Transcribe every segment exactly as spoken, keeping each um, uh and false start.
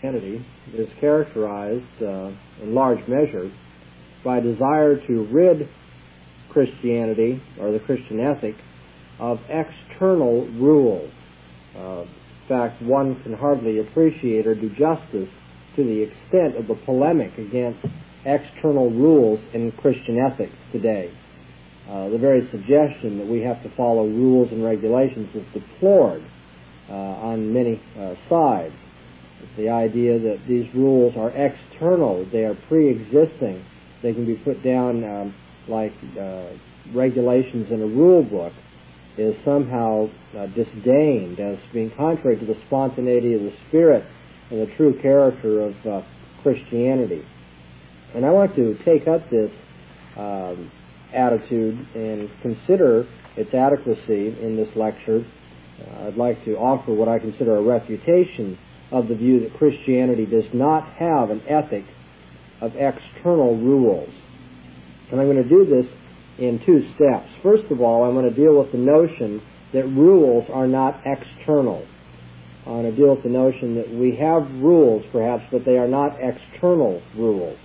Christianity is characterized uh, in large measure by a desire to rid Christianity, or the Christian ethic, of external rules. Uh, in fact, one can hardly appreciate or do justice to the extent of the polemic against external rules in Christian ethics today. Uh, the very suggestion that we have to follow rules and regulations is deplored uh, on many uh, sides. It's the idea that these rules are external, they are pre-existing, they can be put down um, like uh, regulations in a rule book, is somehow uh, disdained as being contrary to the spontaneity of the Spirit and the true character of uh, Christianity. And I want to take up this um, attitude and consider its adequacy in this lecture. Uh, I'd like to offer what I consider a refutation of the view that Christianity does not have an ethic of external rules. And I'm going to do this in two steps. First of all, I'm going to deal with the notion that rules are not external. I'm going to deal with the notion that we have rules, perhaps, but they are not external rules.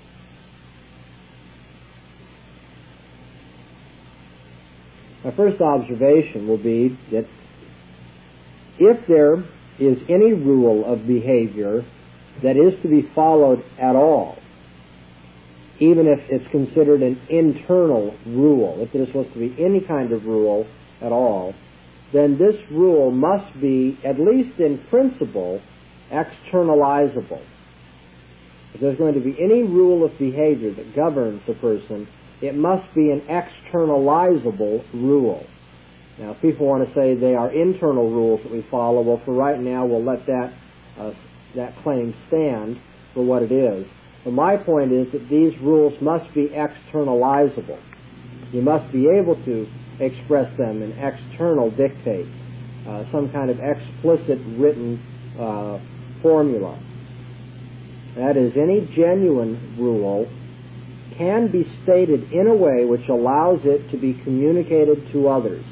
My first observation will be that if there is any rule of behavior that is to be followed at all, even if it's considered an internal rule, if there is supposed to be any kind of rule at all, then this rule must be, at least in principle, externalizable. If there's going to be any rule of behavior that governs a person, it must be an externalizable rule. Now, if people want to say they are internal rules that we follow, well, for right now, we'll let that uh, that claim stand for what it is. But my point is that these rules must be externalizable. You must be able to express them in external dictates, uh, some kind of explicit written uh, formula. That is, any genuine rule can be stated in a way which allows it to be communicated to others.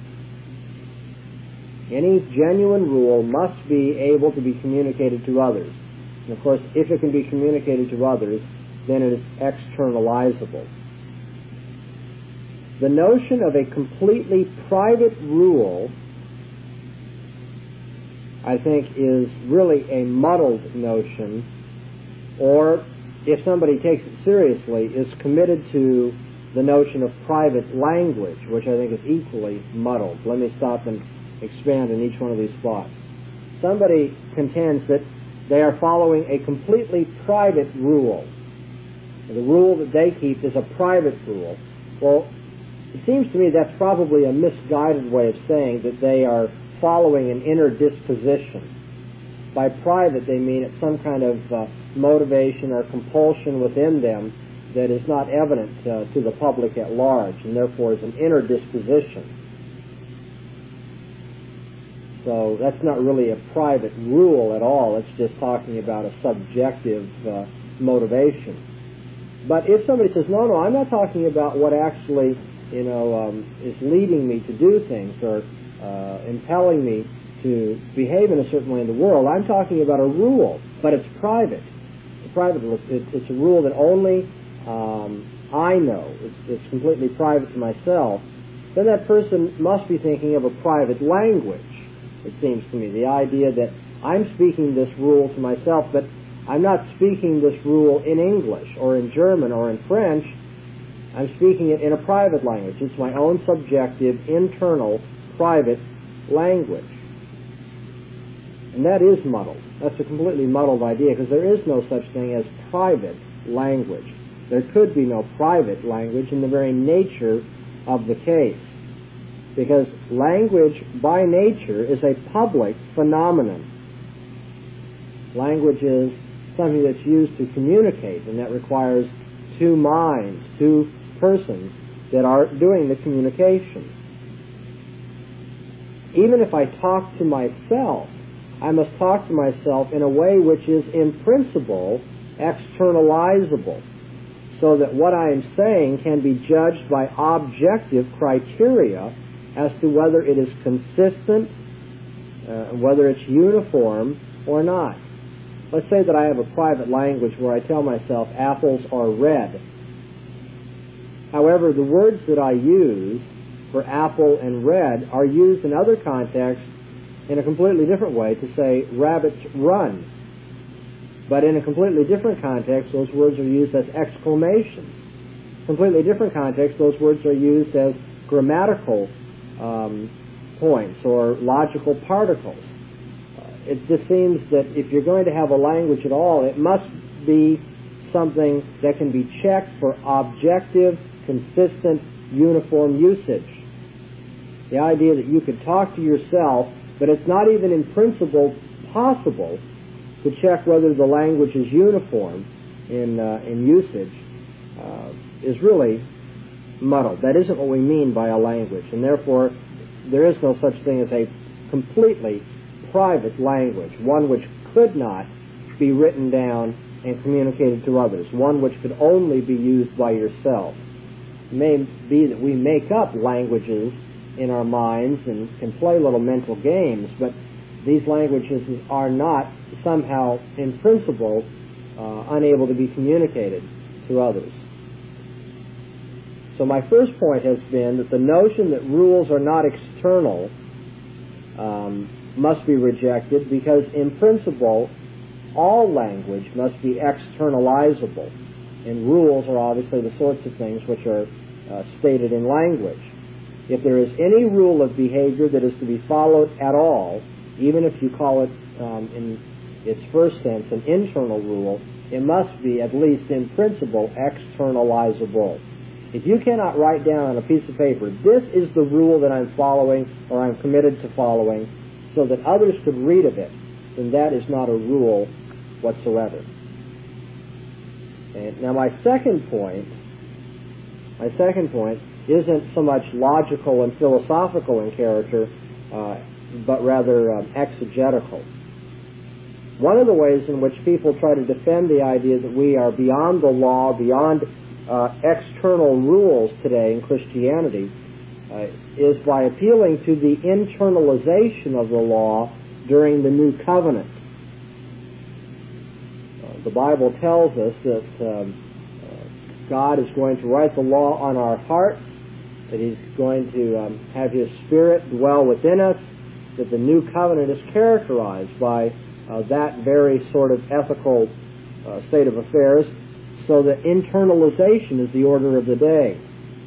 Any genuine rule must be able to be communicated to others. And of course, if it can be communicated to others, then it is externalizable. The notion of a completely private rule, I think, is really a muddled notion, or if somebody takes it seriously, is committed to the notion of private language, which I think is equally muddled. Let me stop and expand on each one of these thoughts. Somebody contends that they are following a completely private rule. The rule that they keep is a private rule. Well, it seems to me that's probably a misguided way of saying that they are following an inner disposition. By private, they mean it's some kind of uh, motivation or compulsion within them that is not evident uh, to the public at large, and therefore is an inner disposition. So that's not really a private rule at all. It's just talking about a subjective uh, motivation. But if somebody says, no, no, I'm not talking about what actually, you know, um, is leading me to do things or uh, impelling me to behave in a certain way in the world, I'm talking about a rule, but it's private. It's a private rule. It's, it's a rule that only um, I know. It's, it's completely private to myself. Then that person must be thinking of a private language. It seems to me, the idea that I'm speaking this rule to myself, but I'm not speaking this rule in English or in German or in French. I'm speaking it in a private language. It's my own subjective, internal, private language. And that is muddled. That's a completely muddled idea, because there is no such thing as private language. There could be no private language in the very nature of the case. Because language, by nature, is a public phenomenon. Language is something that's used to communicate, and that requires two minds, two persons that are doing the communication. Even if I talk to myself, I must talk to myself in a way which is, in principle, externalizable, so that what I am saying can be judged by objective criteria as to whether it is consistent, uh, whether it's uniform or not. let's say that I have a private language where I tell myself apples are red. However, the words that I use for apple and red are used in other contexts in a completely different way to say rabbits run. But in a completely different context, those words are used as exclamations. Completely different context, those words are used as grammatical um, points or logical particles. Uh, it just seems that if you're going to have a language at all, it must be something that can be checked for objective, consistent, uniform usage. The idea that you could talk to yourself, but it's not even in principle possible to check whether the language is uniform in uh, in usage uh, is really muddled. That isn't what we mean by a language, and therefore there is no such thing as a completely private language, one which could not be written down and communicated to others, one which could only be used by yourself. It may be that we make up languages in our minds and can play little mental games, but these languages are not somehow, in principle, uh, unable to be communicated to others. So my first point has been that the notion that rules are not external um, must be rejected because, in principle, all language must be externalizable. And rules are obviously the sorts of things which are uh, stated in language. If there is any rule of behavior that is to be followed at all, even if you call it um, in its first sense an internal rule, it must be, at least in principle, externalizable. If you cannot write down on a piece of paper, this is the rule that I'm following or I'm committed to following, so that others could read of it, then that is not a rule whatsoever. And now my second point, my second point isn't so much logical and philosophical in character, uh, but rather um, exegetical. One of the ways in which people try to defend the idea that we are beyond the law, beyond uh, external rules today in Christianity, uh, is by appealing to the internalization of the law during the New Covenant. Uh, the Bible tells us that um, uh, God is going to write the law on our hearts, that He's going to um, have His Spirit dwell within us, that the New Covenant is characterized by uh, that very sort of ethical uh, state of affairs, so that internalization is the order of the day.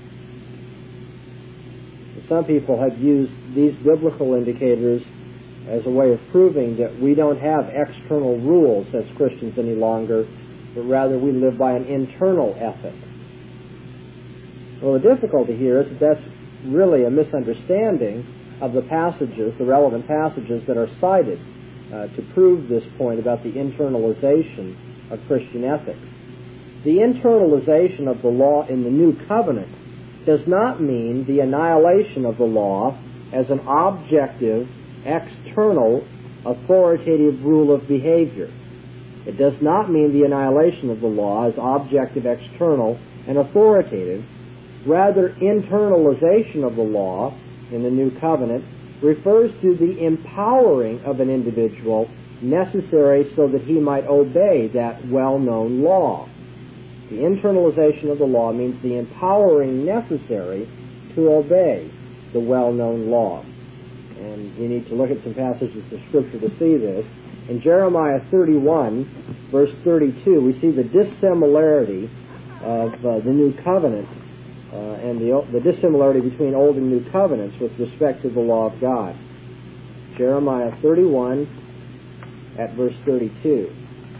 Some people have used these biblical indicators as a way of proving that we don't have external rules as Christians any longer, but rather we live by an internal ethic. Well, the difficulty here is that that's really a misunderstanding of the passages, the relevant passages that are cited uh, to prove this point about the internalization of Christian ethics. The internalization of the law in the New Covenant does not mean the annihilation of the law as an objective, external, authoritative rule of behavior. It does not mean the annihilation of the law as objective, external, and authoritative. Rather, internalization of the law in the New Covenant refers to the empowering of an individual necessary so that he might obey that well-known law. The internalization of the law means the empowering necessary to obey the well-known law. And we need to look at some passages of Scripture to see this. In Jeremiah thirty-one, verse thirty-two, we see the dissimilarity of uh, the New Covenant uh, and the, the dissimilarity between Old and New Covenants with respect to the law of God. Jeremiah thirty-one at verse thirty-two.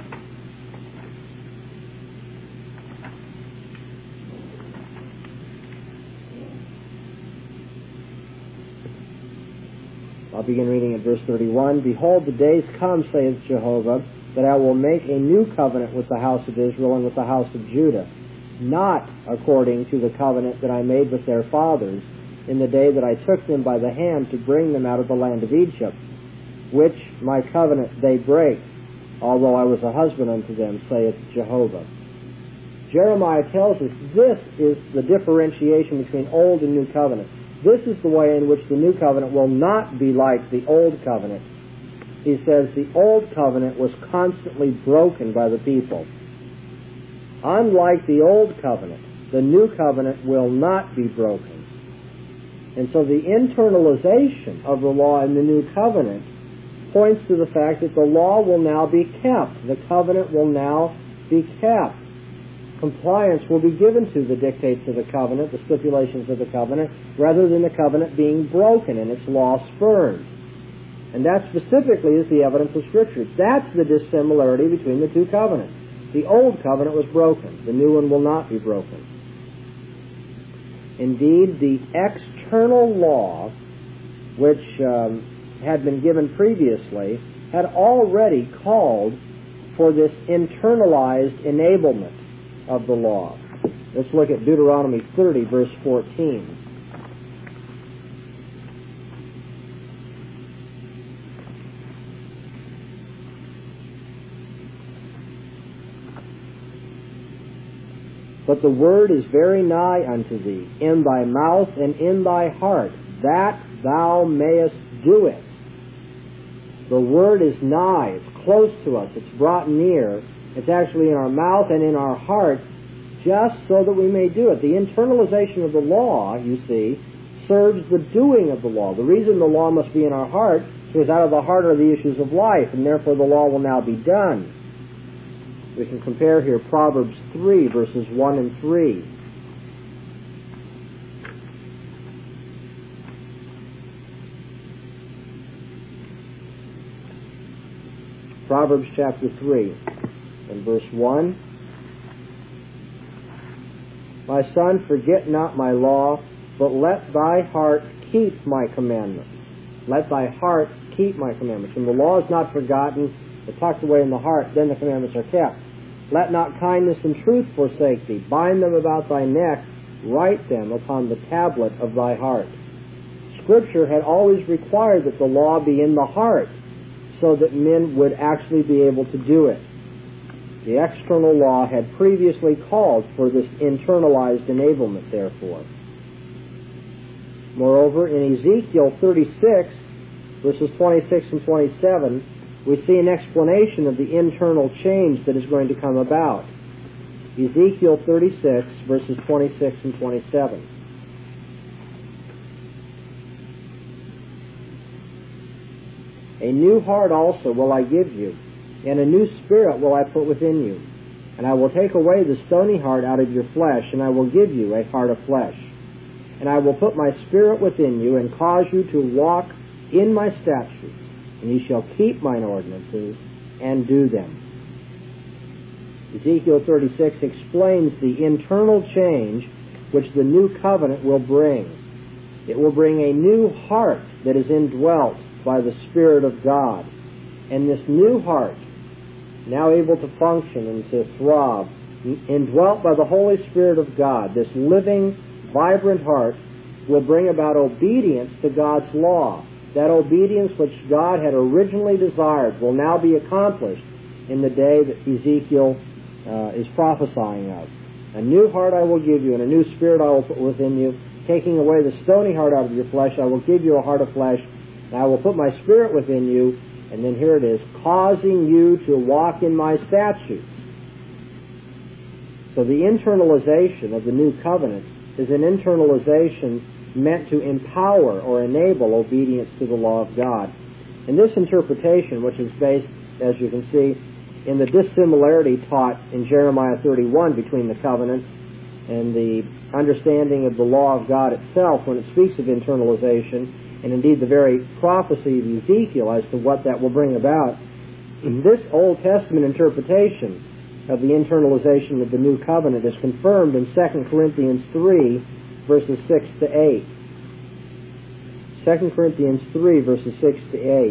I'll begin reading at verse thirty-one. Behold, the days come, saith Jehovah, that I will make a new covenant with the house of Israel and with the house of Judah, not according to the covenant that I made with their fathers in the day that I took them by the hand to bring them out of the land of Egypt, which my covenant they break, although I was a husband unto them, saith Jehovah. Jeremiah tells us this is the differentiation between Old and New Covenant. This is the way in which the New Covenant will not be like the Old Covenant. he says the old covenant was constantly broken by the people. Unlike the old covenant, the new covenant will not be broken. And so the internalization of the law in the new covenant points to the fact that the law will now be kept. The covenant will now be kept. Compliance will be given to the dictates of the covenant, the stipulations of the covenant, rather than the covenant being broken and its law spurned. And that specifically is the evidence of Scripture. That's the dissimilarity between the two covenants. The old covenant was broken. The new one will not be broken. Indeed, the external law, which um, had been given previously, had already called for this internalized enablement of the law. Let's look at Deuteronomy thirty, verse fourteen. But the word is very nigh unto thee, in thy mouth and in thy heart, that thou mayest do it. The word is nigh, it's close to us, it's brought near. It's actually in our mouth and in our heart, just so that we may do it. The internalization of the law, you see, serves the doing of the law. The reason the law must be in our heart is because out of the heart are the issues of life, and therefore the law will now be done. We can compare here Proverbs three, verses one and three. Proverbs chapter three, and verse one. My son, forget not my law, but let thy heart keep my commandments. Let thy heart keep my commandments. When the law is not forgotten, but tucked away in the heart, then the commandments are kept. Let not kindness and truth forsake thee. Bind them about thy neck. Write them upon the tablet of thy heart. Scripture had always required that the law be in the heart so that men would actually be able to do it. The external law had previously called for this internalized enablement, therefore. Moreover, in Ezekiel thirty-six, verses twenty-six and twenty-seven, we see an explanation of the internal change that is going to come about. Ezekiel thirty-six, verses twenty-six and twenty-seven. A new heart also will I give you, and a new spirit will I put within you. And I will take away the stony heart out of your flesh, and I will give you a heart of flesh. And I will put my spirit within you, and cause you to walk in my statutes, and ye shall keep mine ordinances, and do them. Ezekiel thirty-six explains the internal change which the new covenant will bring. It will bring a new heart that is indwelt by the Spirit of God. And this new heart, now able to function and to throb, indwelt by the Holy Spirit of God, this living, vibrant heart, will bring about obedience to God's law. That obedience which God had originally desired will now be accomplished in the day that Ezekiel uh, is prophesying of. A new heart I will give you, and a new spirit I will put within you. Taking away the stony heart out of your flesh, I will give you a heart of flesh, and I will put my spirit within you. And then here it is, causing you to walk in my statutes. So the internalization of the new covenant is an internalization meant to empower or enable obedience to the law of God. And this interpretation, which is based, as you can see, in the dissimilarity taught in Jeremiah thirty-one between the covenants and the understanding of the law of God itself when it speaks of internalization, and indeed the very prophecy of Ezekiel as to what that will bring about, in this Old Testament interpretation of the internalization of the new covenant is confirmed in Second Corinthians three, verses six to eight. Second Corinthians three, verses six to eight.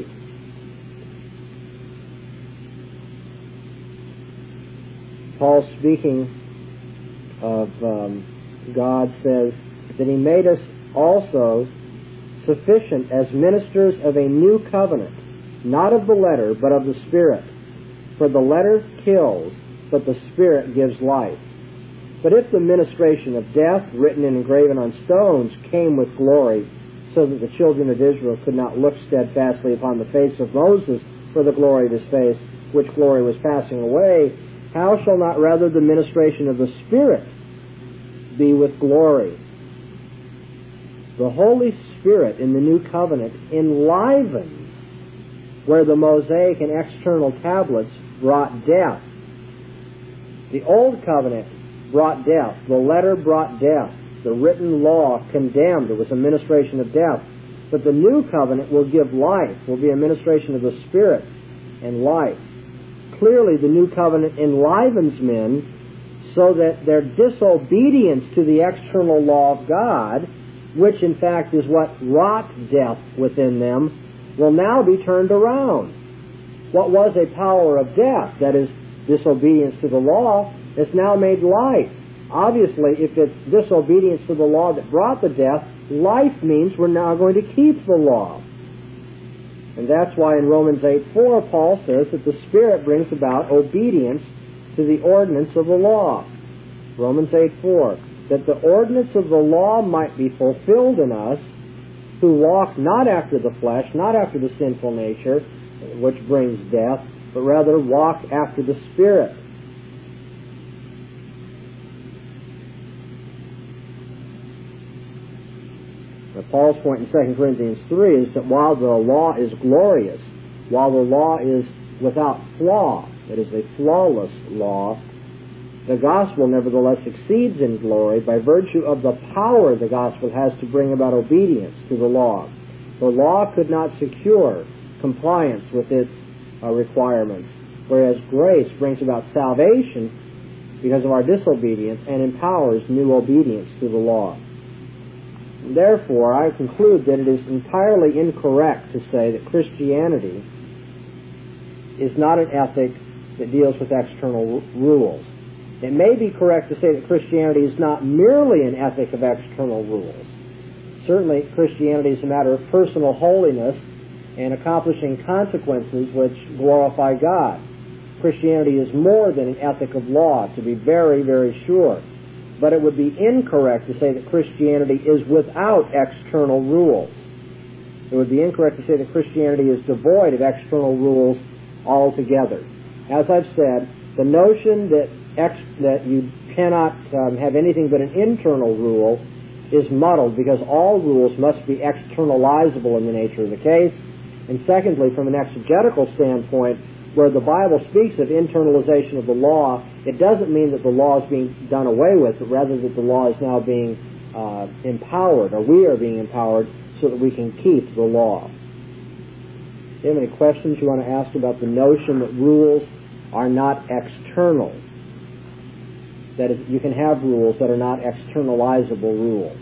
Paul, speaking of um, God, says that he made us also sufficient as ministers of a new covenant, not of the letter, but of the Spirit. For the letter kills, but the Spirit gives life. But if the ministration of death, written and engraven on stones, came with glory, so that the children of Israel could not look steadfastly upon the face of Moses for the glory of his face, which glory was passing away, how shall not rather the ministration of the Spirit be with glory? The Holy Spirit in the New Covenant enlivens where the Mosaic and external tablets brought death. The Old Covenant brought death. The letter brought death. The written law condemned. It was a ministration of death. But the New Covenant will give life, will be a ministration of the Spirit and life. Clearly, the New Covenant enlivens men so that their disobedience to the external law of God, which in fact is what wrought death within them, will now be turned around. What was a power of death, that is, disobedience to the law, is now made life. Obviously, if it's disobedience to the law that brought the death, life means we're now going to keep the law. And that's why in Romans eight four, Paul says that the Spirit brings about obedience to the ordinance of the law. Romans eight four, that the ordinance of the law might be fulfilled in us, who walk not after the flesh, not after the sinful nature, which brings death, but rather walk after the Spirit. Now, Paul's point in Second Corinthians three is that while the law is glorious, while the law is without flaw, it is a flawless law, the gospel nevertheless exceeds in glory by virtue of the power the gospel has to bring about obedience to the law. The law could not secure compliance with its uh, requirements, whereas grace brings about salvation because of our disobedience and empowers new obedience to the law. Therefore, I conclude that it is entirely incorrect to say that Christianity is not an ethic that deals with external rules. It may be correct to say that Christianity is not merely an ethic of external rules. Certainly, Christianity is a matter of personal holiness and accomplishing consequences which glorify God. Christianity is more than an ethic of law, to be very, very sure. But it would be incorrect to say that Christianity is without external rules. It would be incorrect to say that Christianity is devoid of external rules altogether. As I've said, the notion that ex- that you cannot um, have anything but an internal rule is muddled because all rules must be externalizable in the nature of the case. And secondly, from an exegetical standpoint, where the Bible speaks of internalization of the law, it doesn't mean that the law is being done away with, but rather that the law is now being uh, empowered, or we are being empowered so that we can keep the law. Do you have any questions you want to ask about the notion that rules are not external? That is, you can have rules that are not externalizable rules.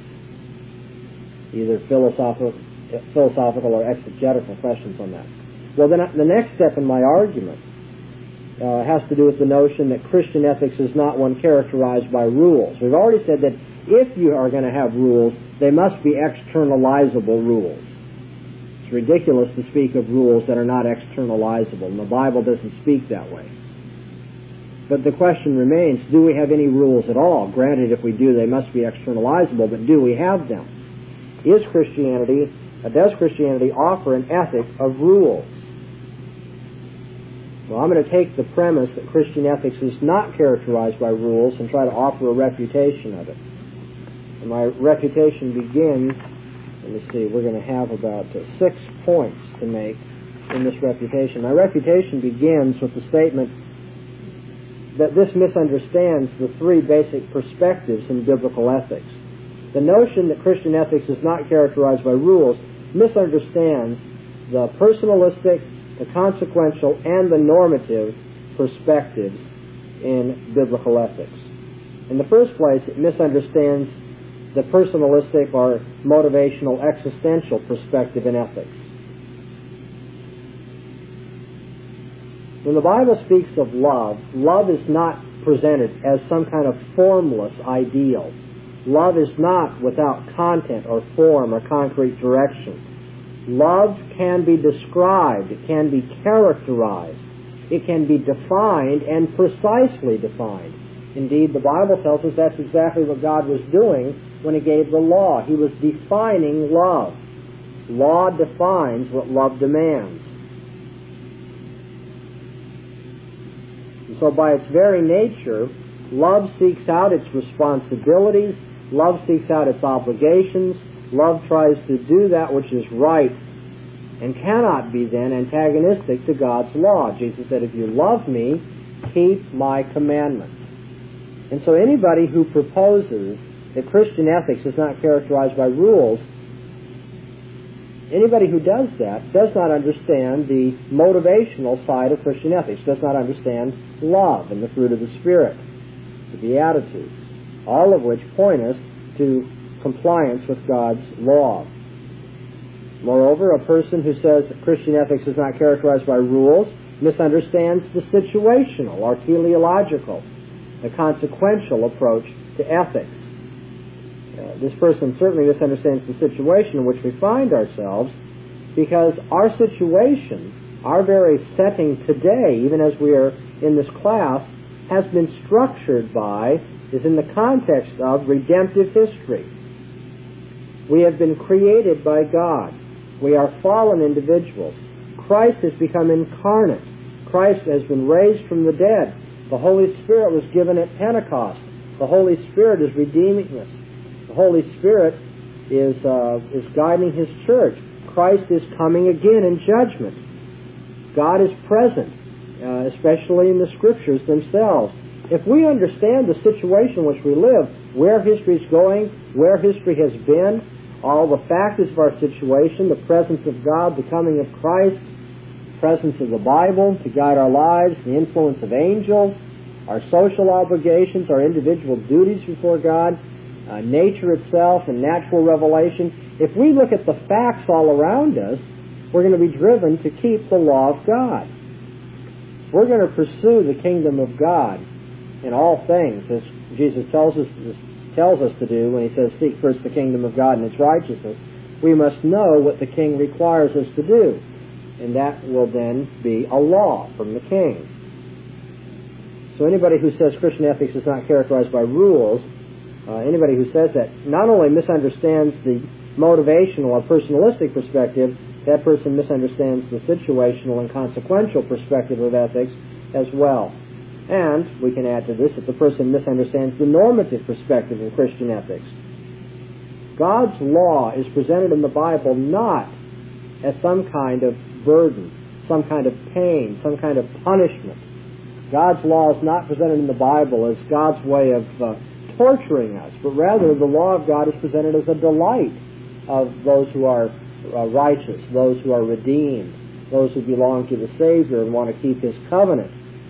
Either philosophical, philosophical or exegetical questions on that. Well, then the next step in my argument uh, has to do with the notion that Christian ethics is not one characterized by rules. We've already said that if you are going to have rules, they must be externalizable rules. It's ridiculous to speak of rules that are not externalizable, and the Bible doesn't speak that way. But the question remains, do we have any rules at all? Granted, if we do, they must be externalizable, but do we have them? Is Christianity, uh, does Christianity offer an ethic of rules? Well, I'm going to take the premise that Christian ethics is not characterized by rules and try to offer a refutation of it. And my refutation begins, let me see, we're going to have about uh, six points to make in this refutation. My refutation begins with the statement that this misunderstands the three basic perspectives in biblical ethics. The notion that Christian ethics is not characterized by rules misunderstands the personalistic, the consequential, and the normative perspectives in biblical ethics. In the first place, it misunderstands the personalistic or motivational existential perspective in ethics. When the Bible speaks of love, love is not presented as some kind of formless ideal. Love is not without content or form or concrete direction. Love can be described, it can be characterized, it can be defined and precisely defined. Indeed, the Bible tells us that's exactly what God was doing when He gave the law. He was defining love. Law defines what love demands. And so by its very nature, love seeks out its responsibilities, love seeks out its obligations, love tries to do that which is right, and cannot be then antagonistic to God's law. Jesus said, if you love me, keep my commandments. And so anybody who proposes that Christian ethics is not characterized by rules, anybody who does that does not understand the motivational side of Christian ethics, does not understand love and the fruit of the Spirit, the Beatitudes, all of which point us to compliance with God's law. Moreover, a person who says that Christian ethics is not characterized by rules misunderstands the situational or teleological, the consequential approach to ethics. Uh, this person certainly misunderstands the situation in which we find ourselves, because our situation, our very setting today, even as we are in this class, has been structured by, is in the context of redemptive history. We have been created by God. We are fallen individuals. Christ has become incarnate. Christ has been raised from the dead. The Holy Spirit was given at Pentecost. The Holy Spirit is redeeming us. The Holy Spirit is uh, is guiding His church. Christ is coming again in judgment. God is present, uh, especially in the Scriptures themselves. If we understand the situation in which we live, where history is going, where history has been, all the factors of our situation, the presence of God, the coming of Christ, presence of the Bible to guide our lives, the influence of angels, our social obligations, our individual duties before God, uh, nature itself and natural revelation. If we look at the facts all around us, we're going to be driven to keep the law of God. We're going to pursue the kingdom of God in all things, as Jesus tells us tells us to do when He says, seek first the kingdom of God and its righteousness. We must know what the King requires us to do, and that will then be a law from the King. So anybody who says Christian ethics is not characterized by rules, uh, anybody who says that not only misunderstands the motivational or personalistic perspective, that person misunderstands the situational and consequential perspective of ethics as well. And we can add to this that the person misunderstands the normative perspective of Christian ethics. God's law is presented in the Bible not as some kind of burden, some kind of pain, some kind of punishment. God's law is not presented in the Bible as God's way of uh, torturing us, but rather the law of God is presented as a delight of those who are uh, righteous, those who are redeemed, those who belong to the Savior and want to keep His covenant.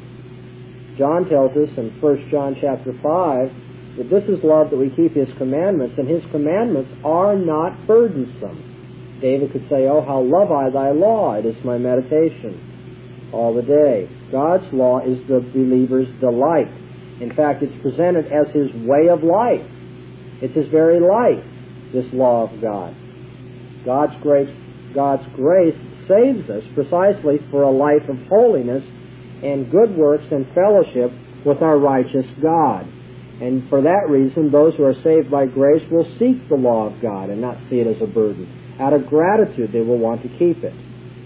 John tells us in First John chapter five that this is love, that we keep His commandments, and His commandments are not burdensome. David could say, oh, how love I thy law, it is my meditation all the day. God's law is the believer's delight. In fact, it's presented as his way of life. It's his very life, this law of God. God's grace, God's grace saves us precisely for a life of holiness and good works and fellowship with our righteous God. And for that reason, those who are saved by grace will seek the law of God and not see it as a burden. Out of gratitude, they will want to keep it.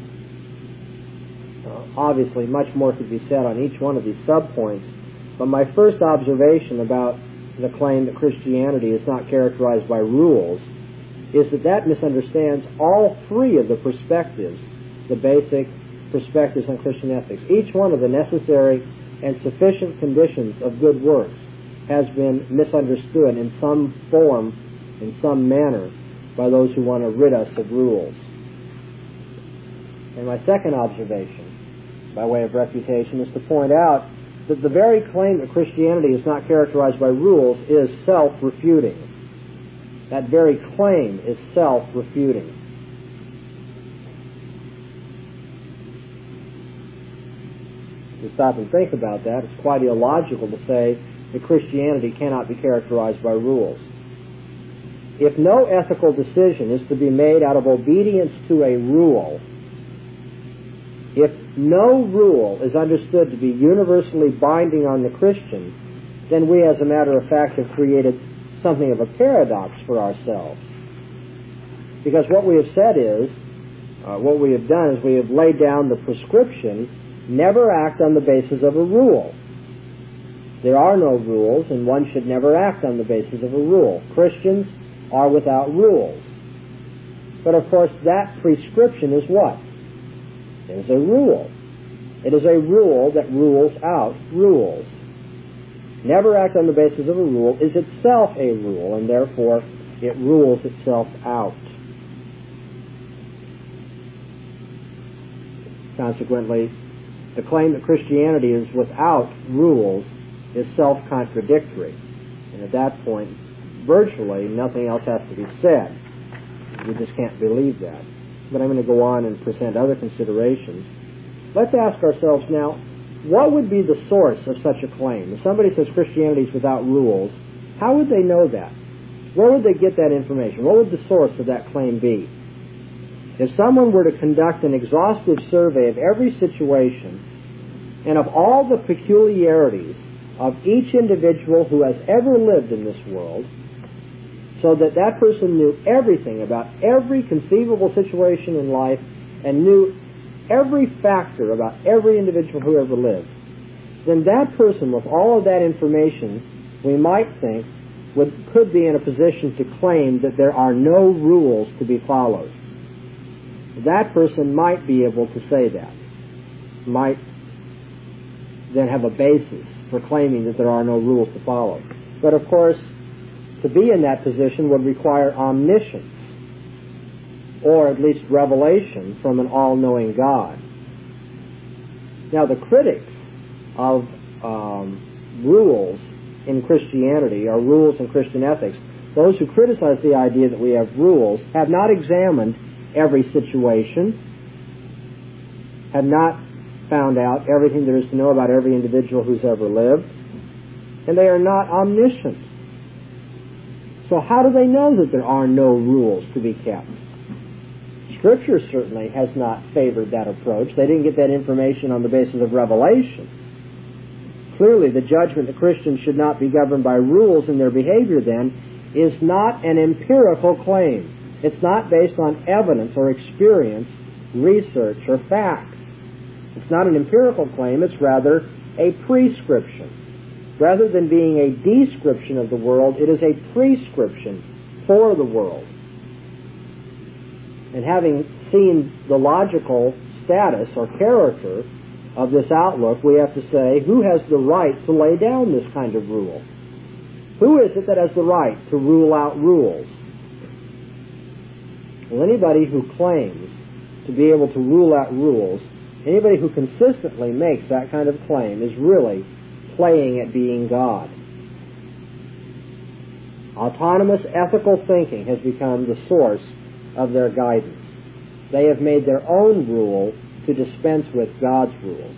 Uh, obviously, much more could be said on each one of these subpoints, but my first observation about the claim that Christianity is not characterized by rules is that that misunderstands all three of the perspectives, the basic perspectives on Christian ethics. Each one of the necessary and sufficient conditions of good works has been misunderstood in some form, in some manner, by those who want to rid us of rules. And my second observation, by way of refutation, is to point out that the very claim that Christianity is not characterized by rules is self-refuting. That very claim is self-refuting. To stop and think about that, it's quite illogical to say that Christianity cannot be characterized by rules. If no ethical decision is to be made out of obedience to a rule, if no rule is understood to be universally binding on the Christian, then we, as a matter of fact, have created something of a paradox for ourselves. Because what we have said is, uh, what we have done is we have laid down the prescription never act on the basis of a rule. There are no rules, and one should never act on the basis of a rule. Christians are without rules. But of course, that prescription is what? It is a rule. It is a rule that rules out rules. Never act on the basis of a rule is itself a rule, and therefore it rules itself out. Consequently, the claim that Christianity is without rules is self-contradictory. And at that point, virtually nothing else has to be said. We just can't believe that. But I'm going to go on and present other considerations. Let's ask ourselves now, what would be the source of such a claim? If somebody says Christianity is without rules, how would they know that? Where would they get that information? What would the source of that claim be? If someone were to conduct an exhaustive survey of every situation and of all the peculiarities of each individual who has ever lived in this world, so that that person knew everything about every conceivable situation in life and knew every factor about every individual who ever lived, then that person with all of that information, we might think, would, could be in a position to claim that there are no rules to be followed. That person might be able to say that, might then have a basis for claiming that there are no rules to follow. But of course, to be in that position would require omniscience, or at least revelation from an all-knowing God. Now, the critics of um, rules in Christianity, or rules in Christian ethics, those who criticize the idea that we have rules, have not examined every situation, have not found out everything there is to know about every individual who's ever lived, and they are not omniscient. So how do they know that there are no rules to be kept? Scripture certainly has not favored that approach. They didn't get that information on the basis of revelation. Clearly, the judgment that Christians should not be governed by rules in their behavior, then, is not an empirical claim. It's not based on evidence or experience, research, or facts. It's not an empirical claim. It's rather a prescription. Rather than being a description of the world, it is a prescription for the world. And having seen the logical status or character of this outlook, we have to say, who has the right to lay down this kind of rule? Who is it that has the right to rule out rules? Well, anybody who claims to be able to rule out rules, anybody who consistently makes that kind of claim is really playing at being God. Autonomous ethical thinking has become the source of their guidance. They have made their own rule to dispense with God's rules.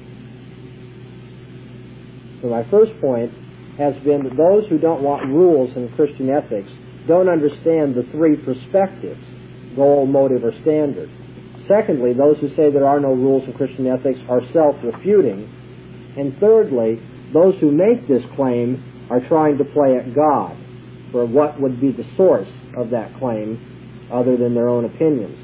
So my first point has been that those who don't want rules in Christian ethics don't understand the three perspectives: goal, motive, or standard. Secondly, those who say there are no rules in Christian ethics are self-refuting. And thirdly, those who make this claim are trying to play at God for what would be the source of that claim other than their own opinions.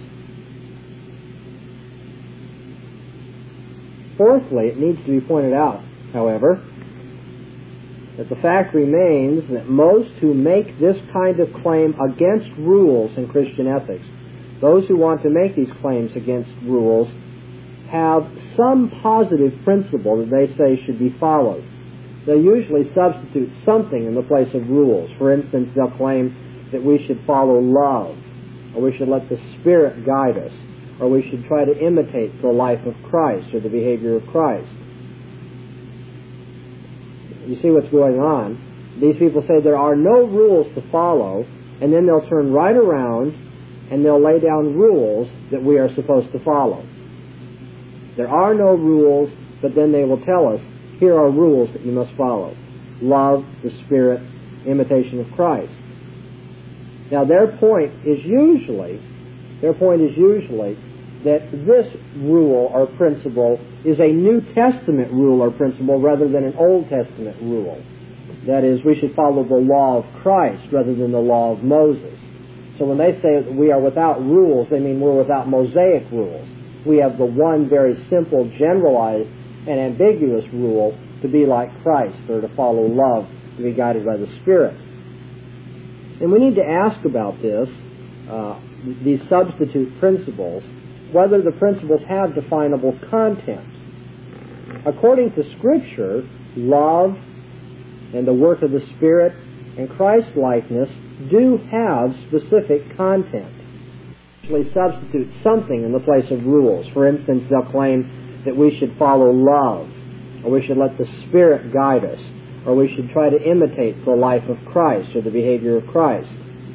Fourthly, it needs to be pointed out, however, that the fact remains that most who make this kind of claim against rules in Christian ethics, those who want to make these claims against rules, have some positive principle that they say should be followed. They usually substitute something in the place of rules. For instance, they'll claim that we should follow love, or we should let the Spirit guide us, or we should try to imitate the life of Christ or the behavior of Christ. You see what's going on. These people say there are no rules to follow, and then they'll turn right around and they'll lay down rules that we are supposed to follow. There are no rules, but then they will tell us, here are rules that you must follow. Love, the Spirit, imitation of Christ. Now their point is usually, their point is usually that this rule or principle is a New Testament rule or principle rather than an Old Testament rule. That is, we should follow the law of Christ rather than the law of Moses. So when they say that we are without rules, they mean we're without Mosaic rules. we have the one very simple, generalized, and ambiguous rule to be like Christ, or to follow love, to be guided by the Spirit. And we need to ask about this, uh, these substitute principles, whether the principles have definable content. According to Scripture, love and the work of the Spirit and Christ-likeness do have specific content. Actually substitute something in the place of rules. For instance, they'll claim that we should follow love, or we should let the Spirit guide us, or we should try to imitate the life of Christ or the behavior of Christ.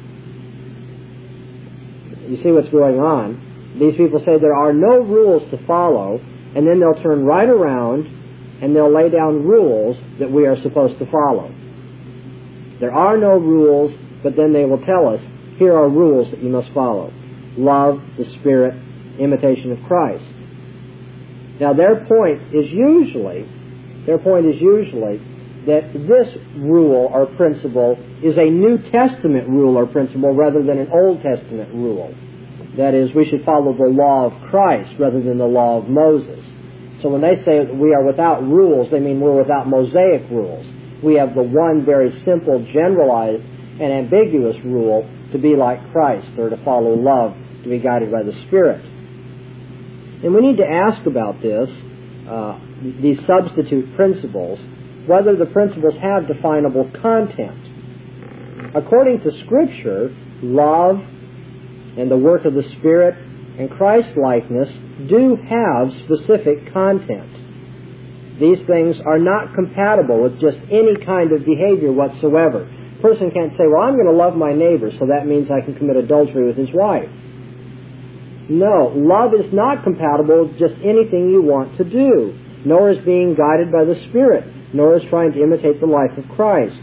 You see what's going on? These people say there are no rules to follow, and then they'll turn right around and they'll lay down rules that we are supposed to follow. There are no rules, but then they will tell us, here are rules that you must follow. Love, the Spirit, imitation of Christ. Now their point is usually, their point is usually that this rule or principle is a New Testament rule or principle rather than an Old Testament rule. That is, we should follow the law of Christ rather than the law of Moses. So when they say that we are without rules, they mean we're without Mosaic rules. We have the one very simple, generalized, and ambiguous rule to be like Christ, or to follow love, to be guided by the Spirit. And we need to ask about this, uh, these substitute principles, whether the principles have definable content. According to Scripture, love and the work of the Spirit and Christ-likeness do have specific content. These things are not compatible with just any kind of behavior whatsoever. A person can't say, well, I'm going to love my neighbor, so that means I can commit adultery with his wife. No, love is not compatible with just anything you want to do, nor is being guided by the Spirit, nor is trying to imitate the life of Christ.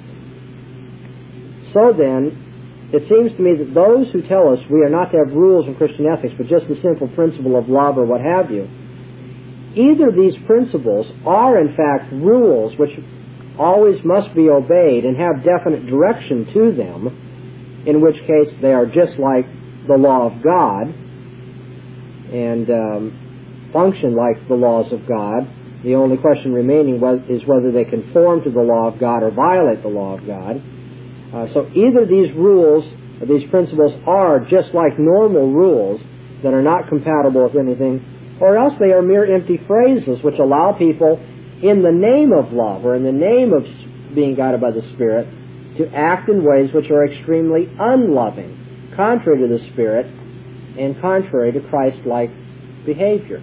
So then, it seems to me that those who tell us we are not to have rules in Christian ethics, but just the simple principle of love or what have you, either these principles are in fact rules which always must be obeyed and have definite direction to them, in which case they are just like the law of God and um, function like the laws of God. The only question remaining is whether they conform to the law of God or violate the law of God. Uh, so either these rules, or these principles, are just like normal rules that are not compatible with anything, or else they are mere empty phrases which allow people, in the name of love or in the name of being guided by the Spirit, to act in ways which are extremely unloving, contrary to the Spirit, and contrary to Christ-like behavior.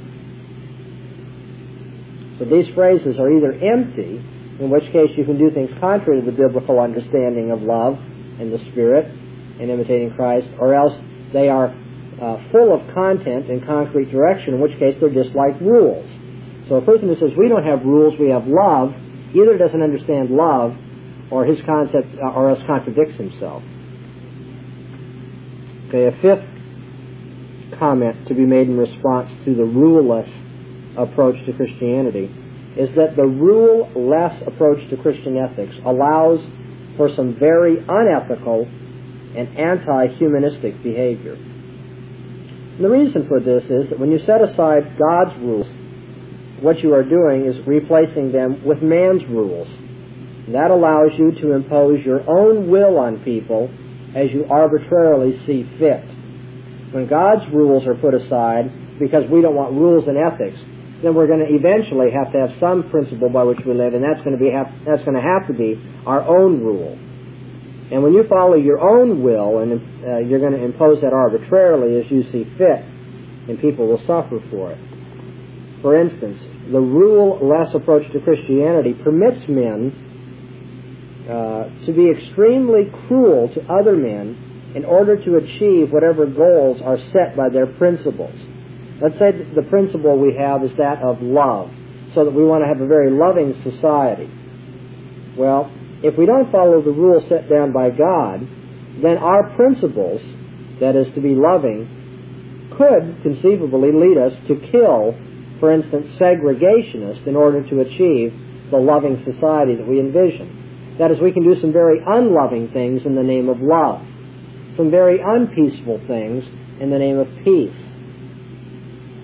So these phrases are either empty, in which case you can do things contrary to the biblical understanding of love and the Spirit and imitating Christ, or else they are uh, full of content and concrete direction, in which case they're just like rules. So a person who says we don't have rules, we have love, either doesn't understand love, or his concept, uh, or else contradicts himself. Okay, a fifth comment to be made in response to the ruleless approach to Christianity is that the rule-less approach to Christian ethics allows for some very unethical and anti-humanistic behavior. And the reason for this is that when you set aside God's rules, what you are doing is replacing them with man's rules. And that allows you to impose your own will on people as you arbitrarily see fit. When God's rules are put aside because we don't want rules in ethics, then we're going to eventually have to have some principle by which we live, and that's going to be have, that's going to have to be our own rule. And when you follow your own will, and uh, you're going to impose that arbitrarily as you see fit, and people will suffer for it. For instance, the rule-less approach to Christianity permits men uh, to be extremely cruel to other men in order to achieve whatever goals are set by their principles. Let's say the principle we have is that of love, so that we want to have a very loving society. Well, if we don't follow the rules set down by God, then our principles, that is to be loving, could conceivably lead us to kill, for instance, segregationists in order to achieve the loving society that we envision. That is, we can do some very unloving things in the name of love, some very unpeaceful things in the name of peace.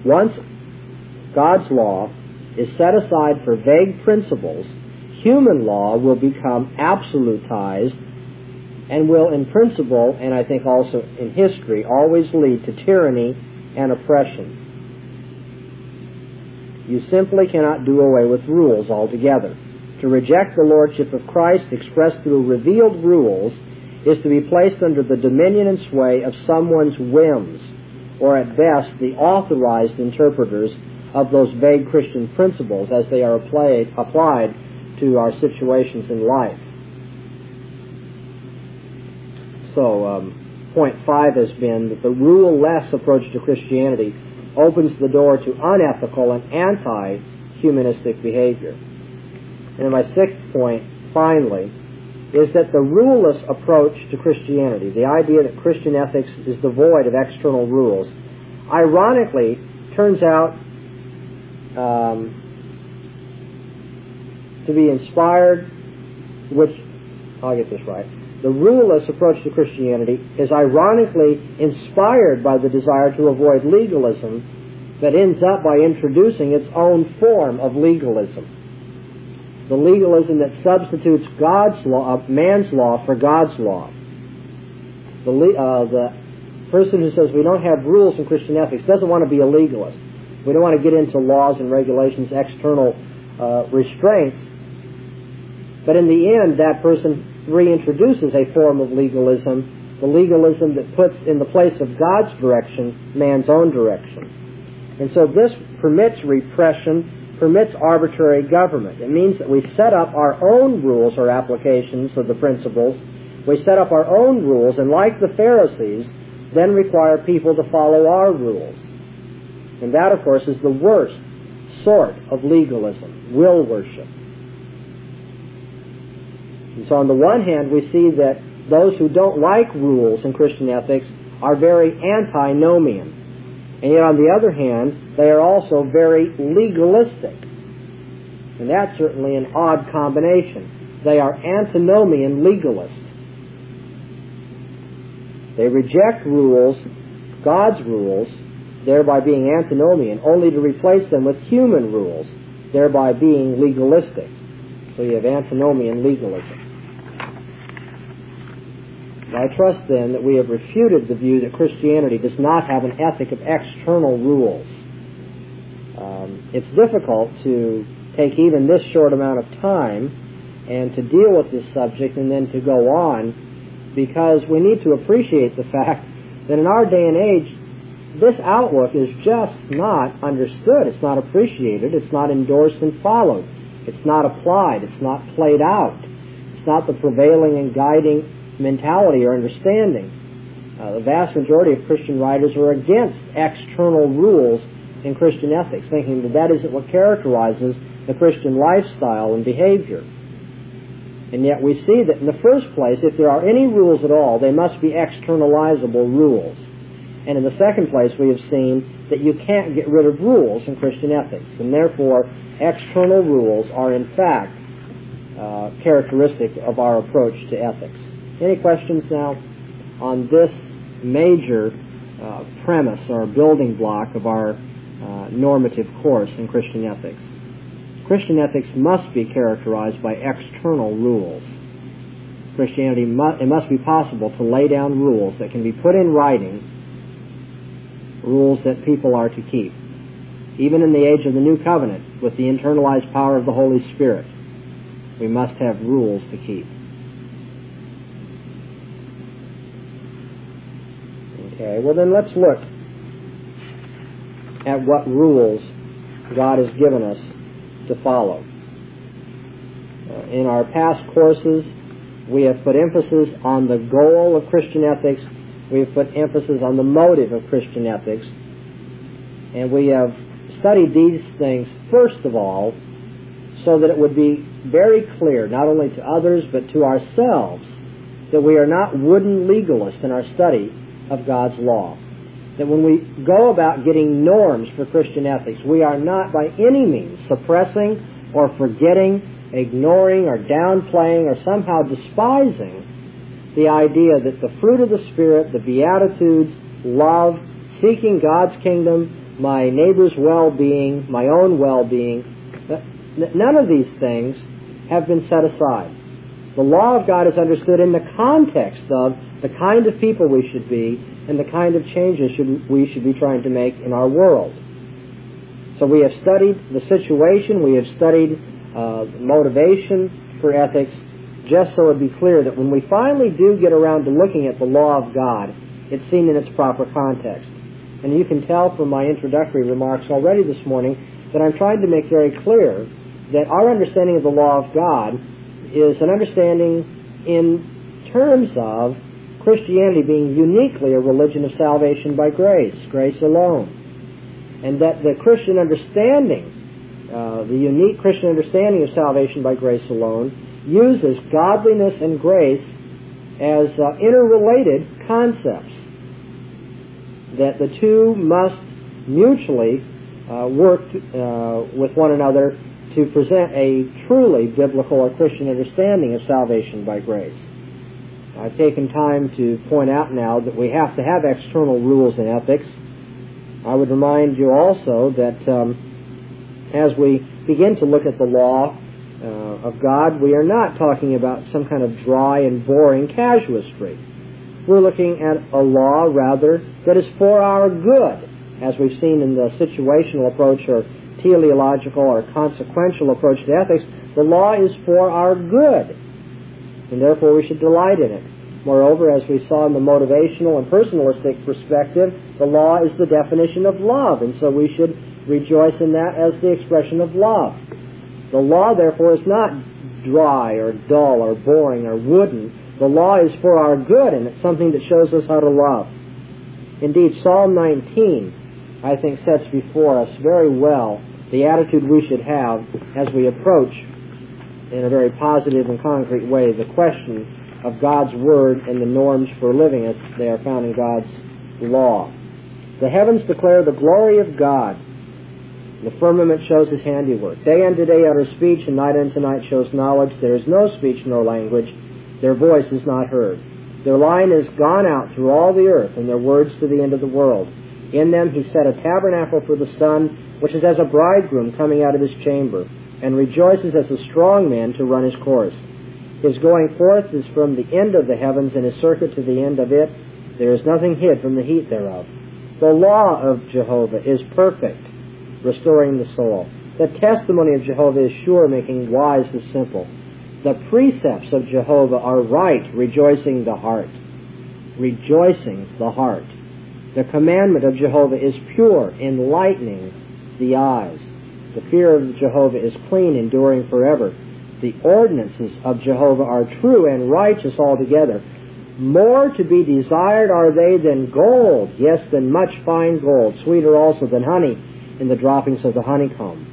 Once God's law is set aside for vague principles, human law will become absolutized and will in principle, and I think also in history, always lead to tyranny and oppression. You simply cannot do away with rules altogether. To reject the lordship of Christ expressed through revealed rules is to be placed under the dominion and sway of someone's whims, or at best the authorized interpreters of those vague Christian principles as they are applied, applied to our situations in life. So, um, point five has been that the rule-less approach to Christianity opens the door to unethical and anti-humanistic behavior. And my sixth point, finally, is that the ruleless approach to Christianity, the idea that Christian ethics is devoid of external rules, ironically turns out um, to be inspired, which, I'll get this right, the ruleless approach to Christianity is ironically inspired by the desire to avoid legalism that ends up by introducing its own form of legalism. The legalism that substitutes God's law, man's law, for God's law. The, uh, the person who says we don't have rules in Christian ethics doesn't want to be a legalist. We don't want to get into laws and regulations, external uh, restraints. But in the end, that person reintroduces a form of legalism, the legalism that puts in the place of God's direction, man's own direction. And so this permits repression, permits arbitrary government. It means that we set up our own rules or applications of the principles. We set up our own rules, and like the Pharisees, then require people to follow our rules. And that, of course, is the worst sort of legalism, will worship. And so on the one hand, we see that those who don't like rules in Christian ethics are very antinomian. And yet on the other hand, they are also very legalistic. And that's certainly an odd combination. They are antinomian legalists. They reject rules, God's rules, thereby being antinomian, only to replace them with human rules, thereby being legalistic. So you have antinomian legalism. I trust then that we have refuted the view that Christianity does not have an ethic of external rules. Um, it's difficult to take even this short amount of time and to deal with this subject and then to go on, because we need to appreciate the fact that in our day and age, this outlook is just not understood. It's not appreciated. It's not endorsed and followed. It's not applied. It's not played out. It's not the prevailing and guiding mentality or understanding. Uh, the vast majority of Christian writers are against external rules in Christian ethics, thinking that that isn't what characterizes the Christian lifestyle and behavior. And yet we see that in the first place, if there are any rules at all, they must be externalizable rules. And in the second place, we have seen that you can't get rid of rules in Christian ethics, and therefore external rules are in fact uh, characteristic of our approach to ethics. Any questions now on this major uh, premise or building block of our uh, normative course in Christian ethics? Christian ethics must be characterized by external rules. Christianity, mu- it must be possible to lay down rules that can be put in writing, rules that people are to keep. Even in the age of the New Covenant, with the internalized power of the Holy Spirit, we must have rules to keep. Okay, well then let's look at what rules God has given us to follow. Uh, in our past courses, we have put emphasis on the goal of Christian ethics. We have put emphasis on the motive of Christian ethics. And we have studied these things, first of all, so that it would be very clear, not only to others, but to ourselves, that we are not wooden legalists in our study of God's law. That when we go about getting norms for Christian ethics, we are not by any means suppressing or forgetting, ignoring or downplaying or somehow despising the idea that the fruit of the Spirit, the Beatitudes, love, seeking God's kingdom, my neighbor's well-being, my own well-being. None of these things have been set aside. The law of God is understood in the context of the kind of people we should be and the kind of changes should, we should be trying to make in our world. So we have studied the situation, we have studied uh, motivation for ethics, just so it would be clear that when we finally do get around to looking at the law of God, it's seen in its proper context. And you can tell from my introductory remarks already this morning that I'm trying to make very clear that our understanding of the law of God is an understanding in terms of Christianity being uniquely a religion of salvation by grace, grace alone. And that the Christian understanding, uh, the unique Christian understanding of salvation by grace alone, uses godliness and grace as uh, interrelated concepts. That the two must mutually uh, work uh, with one another to present a truly biblical or Christian understanding of salvation by grace. I've taken time to point out now that we have to have external rules in ethics. I would remind you also that um, as we begin to look at the law uh, of God, we are not talking about some kind of dry and boring casuistry. We're looking at a law, rather, that is for our good, as we've seen in the situational approach or teleological or consequential approach to ethics. The law is for our good, and therefore we should delight in it. Moreover, as we saw in the motivational and personalistic perspective, the law is the definition of love, and so we should rejoice in that as the expression of love. The law, therefore, is not dry or dull or boring or wooden. The law is for our good, and it's something that shows us how to love. Indeed, Psalm nineteen, I think, sets before us very well the attitude we should have as we approach, in a very positive and concrete way, the question of God's Word and the norms for living as they are found in God's law. The heavens declare the glory of God. The firmament shows His handiwork. Day unto day utters speech, and night unto night shows knowledge. There is no speech nor language. Their voice is not heard. Their line is gone out through all the earth, and their words to the end of the world. In them He set a tabernacle for the sun, which is as a bridegroom coming out of his chamber, and rejoices as a strong man to run his course. His going forth is from the end of the heavens, and his circuit to the end of it. There is nothing hid from the heat thereof. The law of Jehovah is perfect, restoring the soul. The testimony of Jehovah is sure, making wise the simple. The precepts of Jehovah are right, rejoicing the heart. Rejoicing the heart. The commandment of Jehovah is pure, enlightening the eyes. The fear of Jehovah is clean, enduring forever. The ordinances of Jehovah are true and righteous altogether. More to be desired are they than gold, yes, than much fine gold, sweeter also than honey in the droppings of the honeycomb.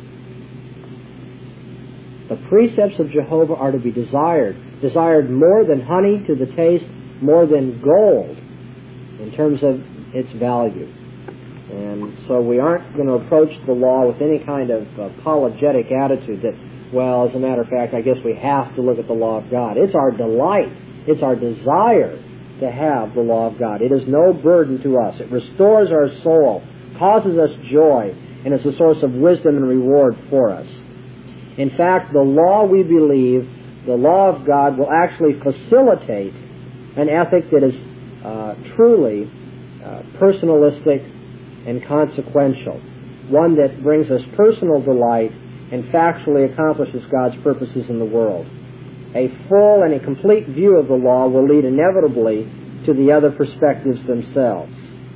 The precepts of Jehovah are to be desired, desired more than honey to the taste, more than gold in terms of its value. And so we aren't going to approach the law with any kind of apologetic attitude that, well, as a matter of fact, I guess we have to look at the law of God. It's our delight. It's our desire to have the law of God. It is no burden to us. It restores our soul, causes us joy, and is a source of wisdom and reward for us. In fact, the law, we believe, the law of God will actually facilitate an ethic that is uh, truly uh, personalistic and consequential, one that brings us personal delight and factually accomplishes God's purposes in the world. A full and a complete view of the law will lead inevitably to the other perspectives themselves.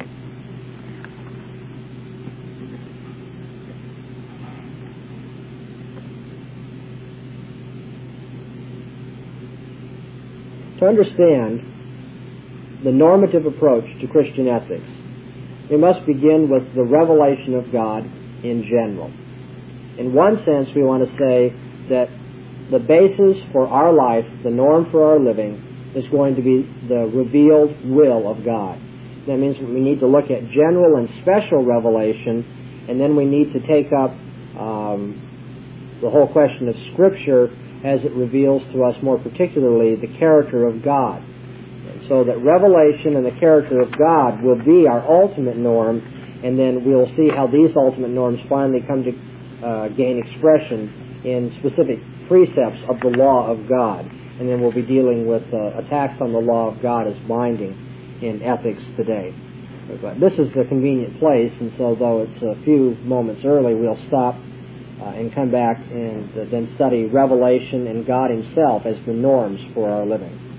To understand the normative approach to Christian ethics, we must begin with the revelation of God in general. In one sense, we want to say that the basis for our life, the norm for our living, is going to be the revealed will of God. That means we need to look at general and special revelation, and then we need to take up um, the whole question of Scripture as it reveals to us more particularly the character of God. So that revelation and the character of God will be our ultimate norm, and then we'll see how these ultimate norms finally come to uh, gain expression in specific precepts of the law of God. And then we'll be dealing with uh, attacks on the law of God as binding in ethics today. But this is the convenient place, and so though it's a few moments early, we'll stop uh, and come back and uh, then study Revelation and God Himself as the norms for our living.